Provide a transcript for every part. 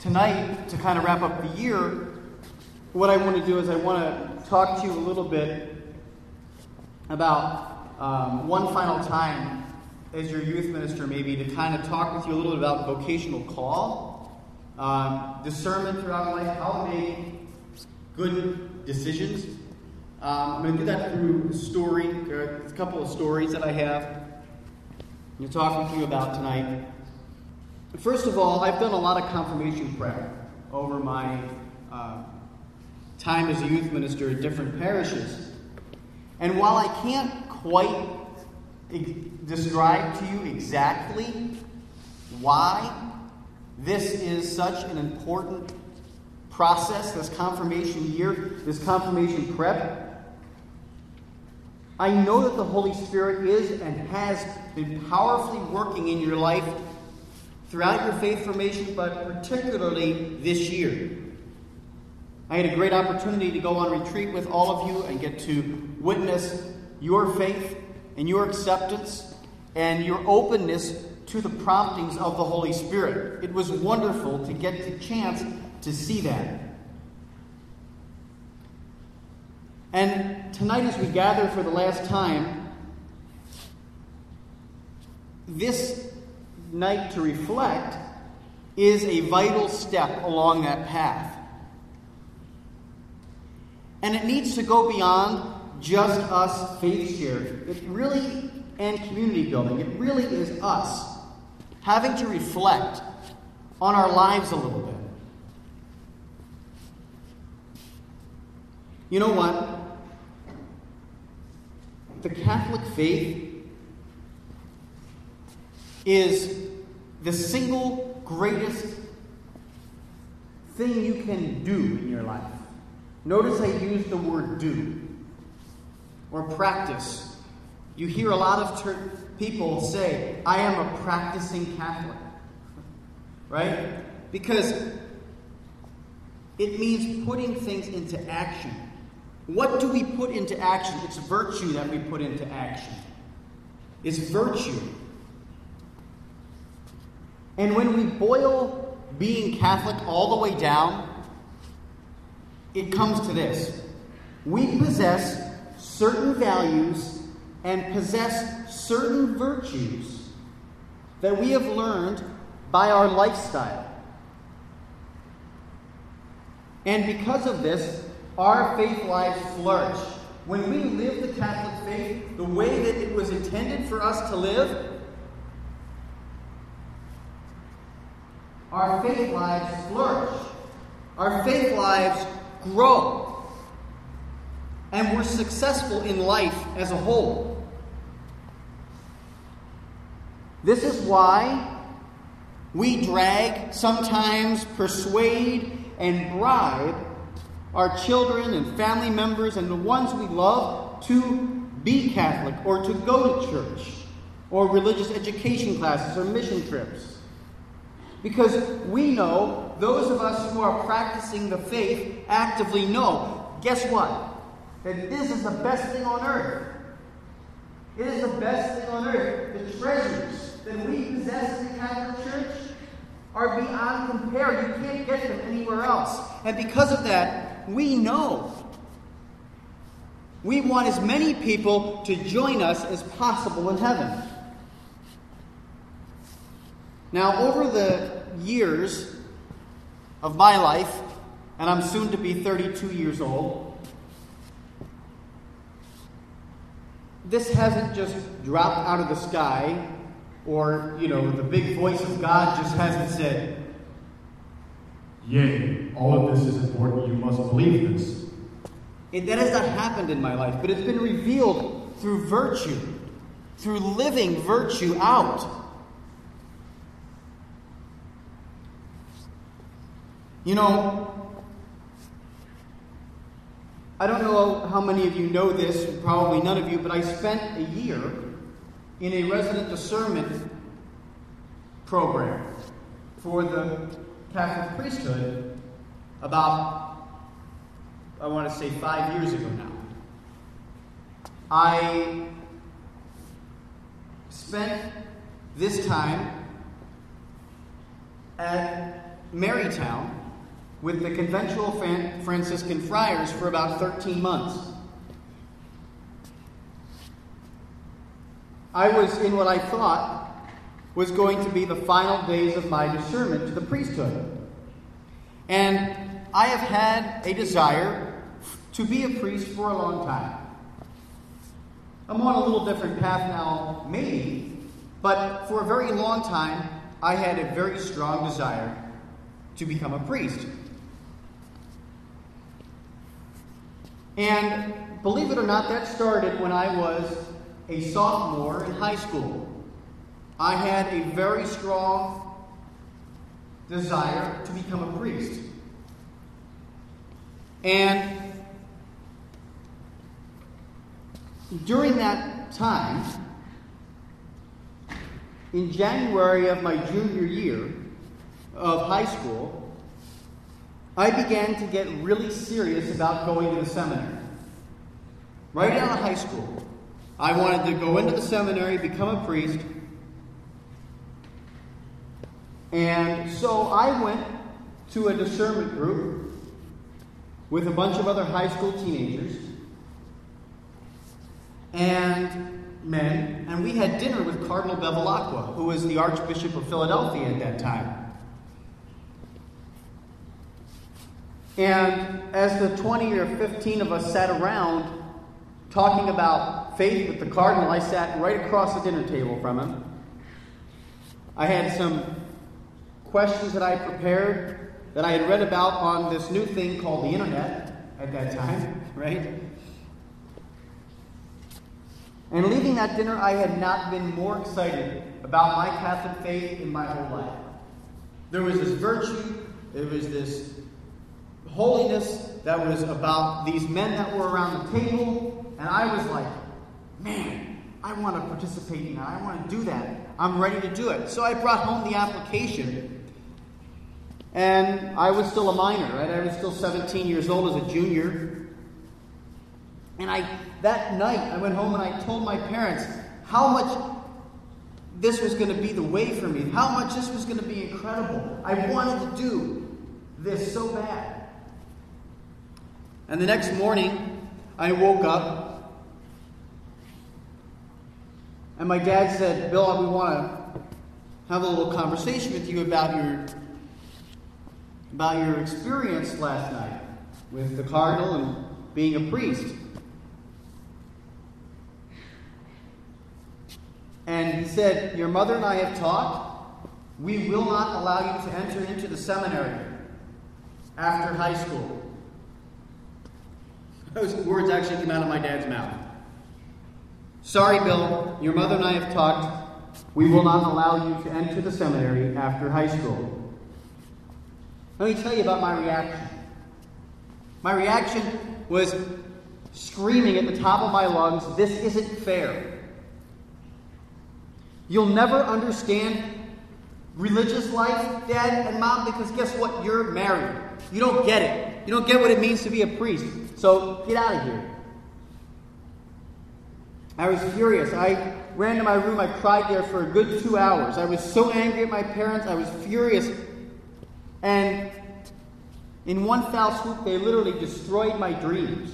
tonight, to kind of wrap up the year, what I want to do is I want to talk to you a little bit about one final time as your youth minister, maybe, to kind of talk with you a little bit about vocational call, discernment throughout life, how to make good decisions. I'm going to do that through a story, a couple of stories that I have to talk with you about tonight. First of all, I've done a lot of confirmation prep over my time as a youth minister at different parishes. And while I can't quite describe to you exactly why this is such an important process, this confirmation year, this confirmation prep, I know that the Holy Spirit is and has been powerfully working in your life throughout your faith formation, but particularly this year. I had a great opportunity to go on retreat with all of you and get to witness your faith and your acceptance and your openness to the promptings of the Holy Spirit. It was wonderful to get the chance to see that. And tonight, as we gather for the last time, this night to reflect is a vital step along that path. And it needs to go beyond just us faith sharing. It really, and community building, it really is us having to reflect on our lives a little bit. You know what? The Catholic faith is the single greatest thing you can do in your life. Notice I use the word do or practice. You hear a lot of people say, I am a practicing Catholic. Right? Because it means putting things into action. What do we put into action? It's virtue that we put into action. It's virtue. And when we boil being Catholic all the way down, it comes to this. We possess certain values and possess certain virtues that we have learned by our lifestyle. And because of this, our faith lives flourish. When we live the Catholic faith the way that it was intended for us to live, our faith lives flourish. Our faith lives grow. And we're successful in life as a whole. This is why we drag, sometimes persuade, and bribe our children and family members and the ones we love to be Catholic or to go to church or religious education classes or mission trips. Because we know, those of us who are practicing the faith actively know, guess what? That this is the best thing on earth. It is the best thing on earth. The treasures that we possess in the Catholic Church are beyond compare. You can't get them anywhere else. And because of that, we know we want as many people to join us as possible in heaven. Now, over the years of my life, and I'm soon to be 32 years old, this hasn't just dropped out of the sky, or, the big voice of God just hasn't said, yea, all of this is important, you must believe this. That has not happened in my life, but it's been revealed through virtue, through living virtue out. I don't know how many of you know this, probably none of you, but I spent a year in a resident discernment program for the Catholic priesthood about, I want to say 5 years ago now. I spent this time at Marytown with the conventual Franciscan friars for about 13 months. I was in what I thought was going to be the final days of my discernment to the priesthood. And I have had a desire to be a priest for a long time. I'm on a little different path now, maybe, but for a very long time, I had a very strong desire to become a priest. And believe it or not, that started when I was a sophomore in high school. I had a very strong desire to become a priest. And during that time, in January of my junior year of high school, I began to get really serious about going to the seminary. Right out of high school, I wanted to go into the seminary, become a priest. And so I went to a discernment group with a bunch of other high school teenagers and men, and we had dinner with Cardinal Bevilacqua, who was the Archbishop of Philadelphia at that time. And as the 20 or 15 of us sat around talking about faith with the Cardinal, I sat right across the dinner table from him. I had some questions that I prepared that I had read about on this new thing called the internet at that time, right? And leaving that dinner, I had not been more excited about my Catholic faith in my whole life. There was this virtue, there was this holiness that was about these men that were around the table, and I was like, man, I want to participate in that. I want to do that. I'm ready to do it. So I brought home the application, and I was still a minor, right? I was still 17 years old as a junior. And that night, I went home and I told my parents how much this was going to be the way for me, how much this was going to be incredible. I wanted to do this so bad. And the next morning, I woke up, and my dad said, Bill, we want to have a little conversation with you about your experience last night with the Cardinal and being a priest. And he said, your mother and I have talked. We will not allow you to enter into the seminary after high school. Those words actually came out of my dad's mouth. Sorry, Bill, your mother and I have talked. We will not allow you to enter the seminary after high school. Let me tell you about my reaction. My reaction was screaming at the top of my lungs, this isn't fair. You'll never understand religious life, Dad and Mom, because guess what? You're married. You don't get it. You don't get what it means to be a priest. So get out of here. I was furious. I ran to my room. I cried there for a good 2 hours. I was so angry at my parents. I was furious. And in one foul swoop, they literally destroyed my dreams.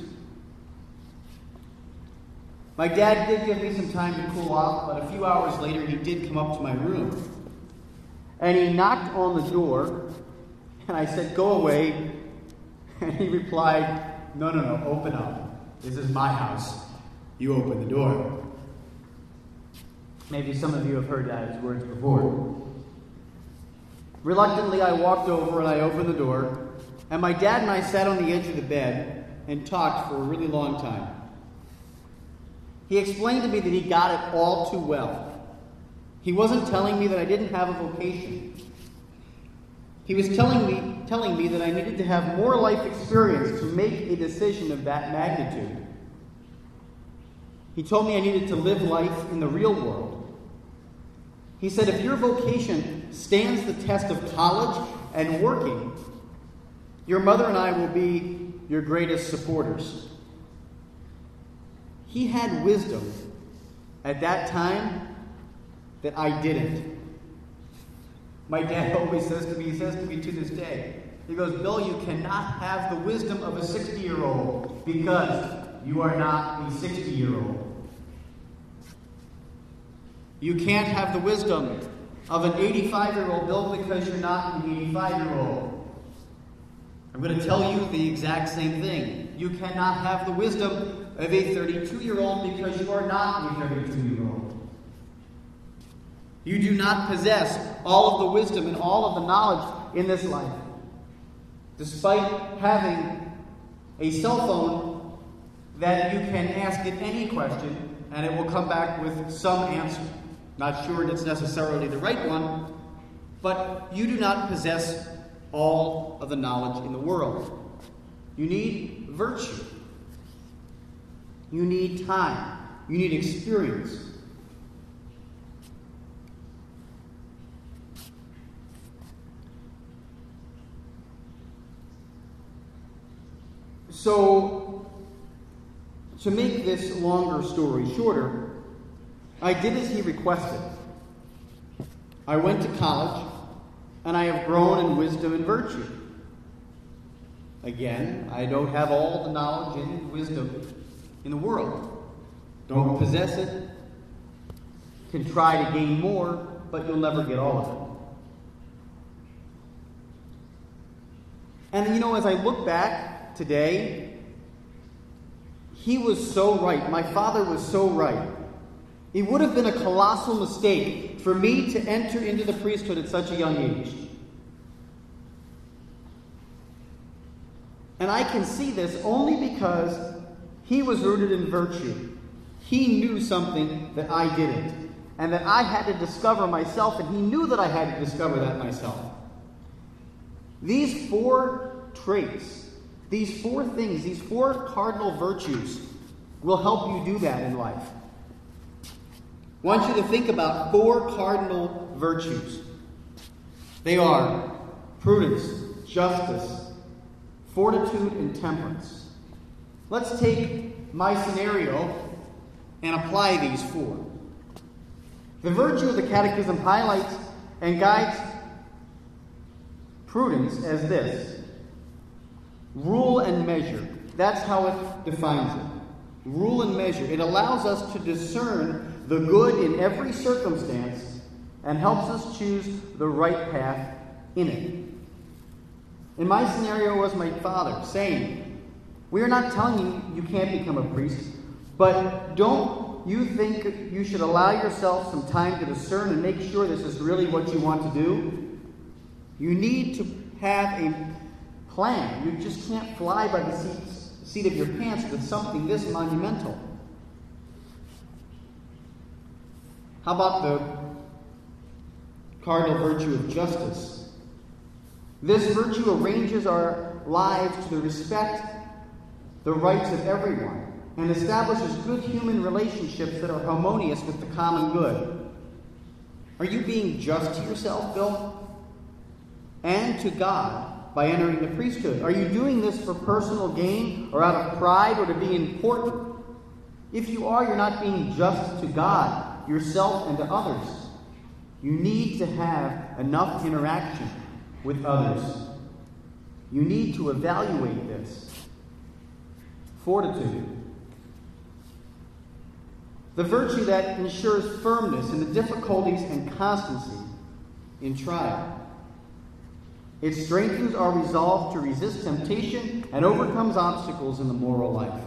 My dad did give me some time to cool off, but a few hours later, he did come up to my room. And he knocked on the door, and I said, go away. And he replied, no, open up. This is my house. You open the door. Maybe some of you have heard that as words before. Reluctantly, I walked over and I opened the door, and my dad and I sat on the edge of the bed and talked for a really long time. He explained to me that he got it all too well. He wasn't telling me that I didn't have a vocation. He was telling me that I needed to have more life experience to make a decision of that magnitude. He told me I needed to live life in the real world. He said, if your vocation stands the test of college and working, your mother and I will be your greatest supporters. He had wisdom at that time that I didn't. My dad always says to me, he says to me to this day, he goes, Bill, you cannot have the wisdom of a 60-year-old because you are not a 60-year-old. You can't have the wisdom of an 85-year-old, Bill, because you're not an 85-year-old. I'm going to tell you the exact same thing. You cannot have the wisdom of a 32-year-old because you are not a 32-year-old. You do not possess all of the wisdom and all of the knowledge in this life. Despite having a cell phone that you can ask it any question and it will come back with some answer. Not sure it's necessarily the right one, but you do not possess all of the knowledge in the world. You need virtue. You need time. You need experience. So, to make this longer story shorter, I did as he requested. I went to college, and I have grown in wisdom and virtue. Again, I don't have all the knowledge and wisdom in the world. Don't possess it. Can try to gain more, but you'll never get all of it. And as I look back today, he was so right. My father was so right. It would have been a colossal mistake for me to enter into the priesthood at such a young age. And I can see this only because he was rooted in virtue. He knew something that I didn't, and that I had to discover myself, and he knew that I had to discover that myself. These 4 traits, these 4 things, these 4 cardinal virtues will help you do that in life. I want you to think about 4 cardinal virtues. They are prudence, justice, fortitude, and temperance. Let's take my scenario and apply these 4. The virtue of the Catechism highlights and guides prudence as this: rule and measure. That's how it defines it. Rule and measure. It allows us to discern the good in every circumstance and helps us choose the right path in it. In my scenario was my father saying, we are not telling you can't become a priest, but don't you think you should allow yourself some time to discern and make sure this is really what you want to do? You need to have a plan. You just can't fly by the seat of your pants with something this monumental. How about the cardinal virtue of justice? This virtue arranges our lives to respect the rights of everyone and establishes good human relationships that are harmonious with the common good. Are you being just to yourself, Bill? And to God by entering the priesthood? Are you doing this for personal gain or out of pride or to be important? If you are, you're not being just to God, yourself, and to others. You need to have enough interaction with others. You need to evaluate this. Fortitude. The virtue that ensures firmness in the difficulties and constancy in trial. It strengthens our resolve to resist temptation and overcomes obstacles in the moral life.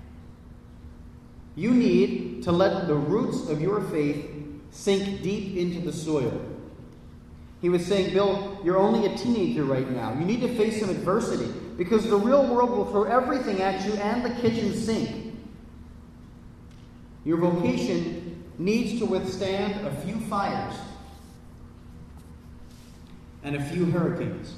You need to let the roots of your faith sink deep into the soil. He was saying, Bill, you're only a teenager right now. You need to face some adversity because the real world will throw everything at you and the kitchen sink. Your vocation needs to withstand a few fires and a few hurricanes.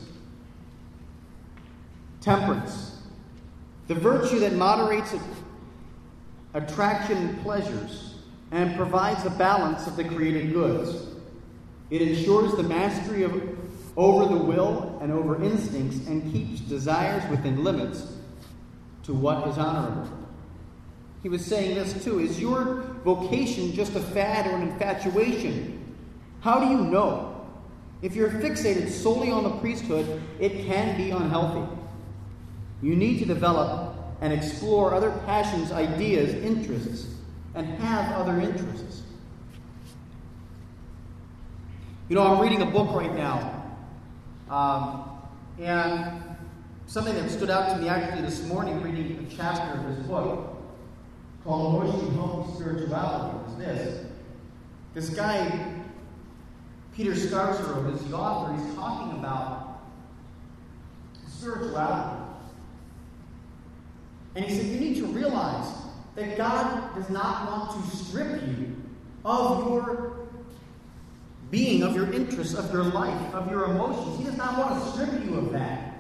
Temperance. The virtue that moderates attraction and pleasures and provides a balance of the created goods. It ensures the mastery over the will and over instincts and keeps desires within limits to what is honorable. He was saying this too. Is your vocation just a fad or an infatuation? How do you know If you're fixated solely on the priesthood, it can be unhealthy. You need to develop and explore other passions, ideas, interests, and have other interests. You know, I'm reading a book right now, and something that stood out to me actually this morning, reading a chapter of this book called Emotionally Healthy Spirituality, is this. This guy, Peter Scarsero, is the author. He's talking about spirituality. And he said, you need to realize that God does not want to strip you of your being, of your interests, of your life, of your emotions. He does not want to strip you of that.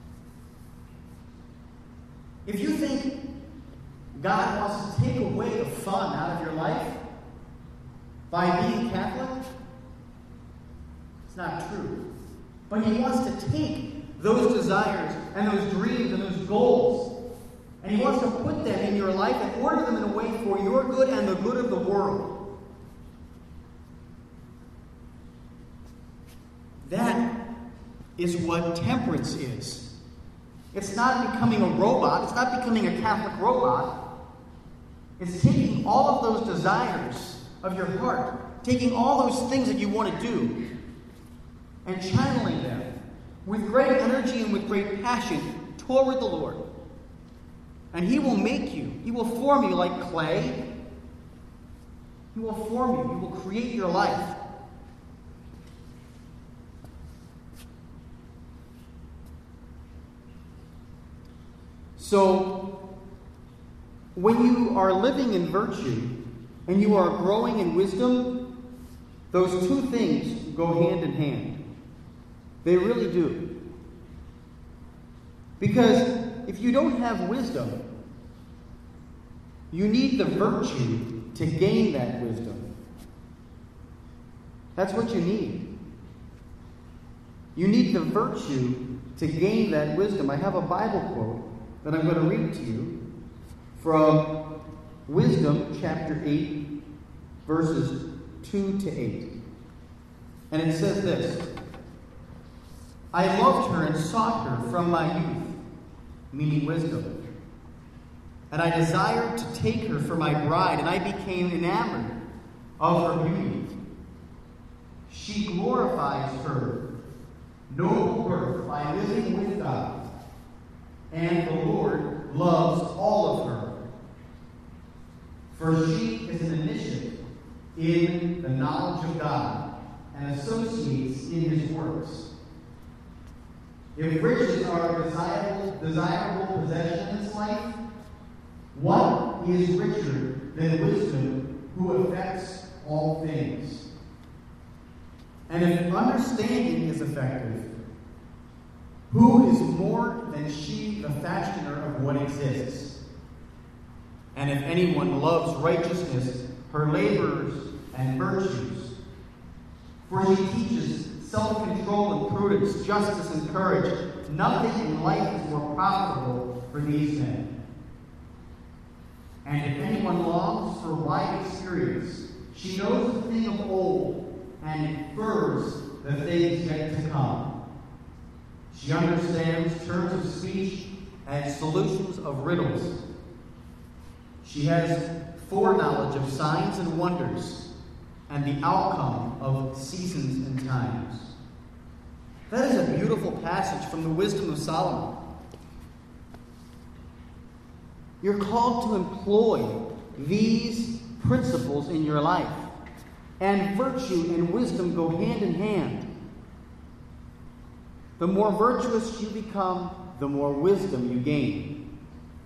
If you think God wants to take away the fun out of your life by being Catholic, it's not true. But He wants to take those desires and those dreams and those goals, and He wants to put them in your life and order them in a way for your good and the good of the world. That is what temperance is. It's not becoming a robot. It's not becoming a Catholic robot. It's taking all of those desires of your heart, taking all those things that you want to do, and channeling them with great energy and with great passion toward the Lord. And He will make you. He will form you like clay. He will form you. He will create your life. So, when you are living in virtue and you are growing in wisdom, those two things go hand in hand. They really do. Because if you don't have wisdom, you need the virtue to gain that wisdom. That's what you need. You need the virtue to gain that wisdom. I have a Bible quote that I'm going to read to you from Wisdom chapter 8, verses 2 to 8. And it says this: I loved her and sought her from my youth, meaning wisdom. And I desired to take her for my bride, and I became enamored of her beauty. She glorifies her noble birth by living with God, and the Lord loves all of her. For she is an initiate in the knowledge of God and associates in His works. If riches are a desirable possession in this life, what is richer than wisdom who affects all things? And if understanding is effective, who is more than she, the fashioner of what exists? And if anyone loves righteousness, her labors and virtues, for she teaches self-control and prudence, justice and courage, nothing in life is more profitable for these men. And if anyone longs for wide experience, she knows the thing of old and infers the things yet to come. She understands terms of speech and solutions of riddles. She has foreknowledge of signs and wonders and the outcome of seasons and times. That is a beautiful passage from the Wisdom of Solomon. You're called to employ these principles in your life. And virtue and wisdom go hand in hand. The more virtuous you become, the more wisdom you gain.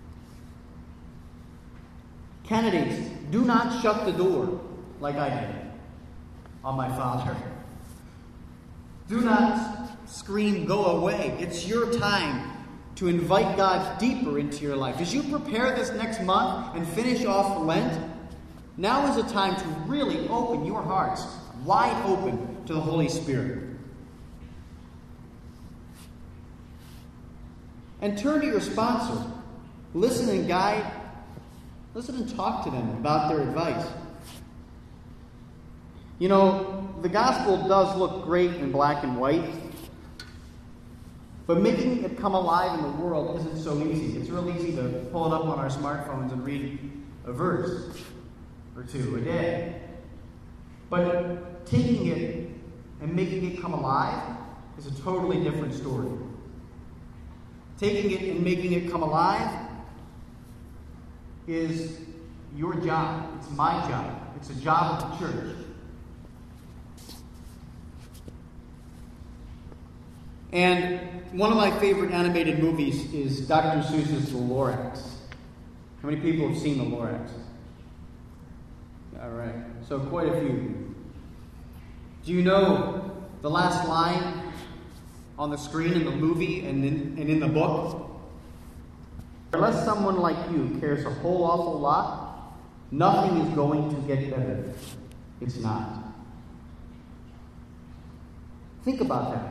Candidates, do not shut the door like I did on my father. Do not scream, go away. It's your time to invite God deeper into your life. As you prepare this next month and finish off Lent, now is a time to really open your hearts wide open to the Holy Spirit. And turn to your sponsor. Listen and guide. Listen and talk to them about their advice. You know, the gospel does look great in black and white, but making it come alive in the world isn't so easy. It's real easy to pull it up on our smartphones and read a verse or two a day. But taking it and making it come alive is a totally different story. Taking it and making it come alive is your job. It's my job. It's a job of the church. And one of my favorite animated movies is Dr. Seuss's The Lorax. How many people have seen The Lorax? All right, so quite a few. Do you know the last line on the screen in the movie and in the book? Unless someone like you cares a whole awful lot, nothing is going to get better. It's not. Think about that.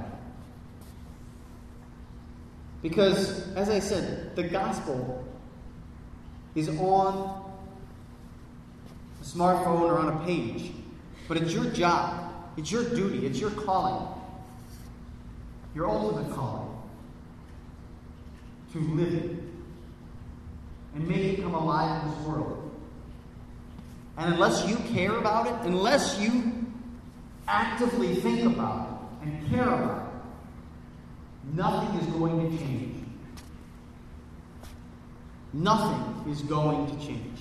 Because, as I said, the gospel is on a smartphone or on a page. But it's your job. It's your duty. It's your calling. Your ultimate calling. To live it. And make it come alive in this world. And unless you care about it, unless you actively think about it and care about it, nothing is going to change. Nothing is going to change.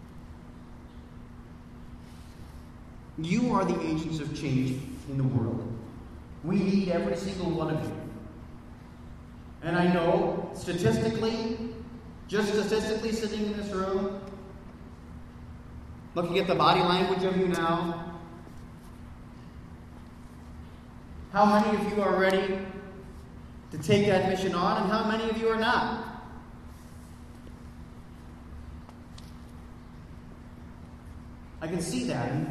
You are the agents of change in the world. We need every single one of you. And I know, statistically, just statistically sitting in this room, looking at the body language of you now, how many of you are ready to take that mission on, and how many of you are not? I can see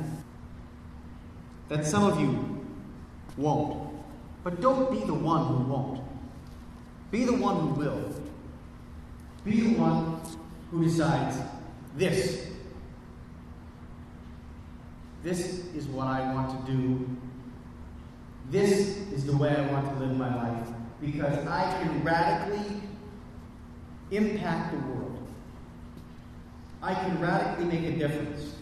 that some of you won't. But don't be the one who won't. Be the one who will. Be the one who decides, this is what I want to do. This is the way I want to live my life. Because I can radically impact the world. I can radically make a difference.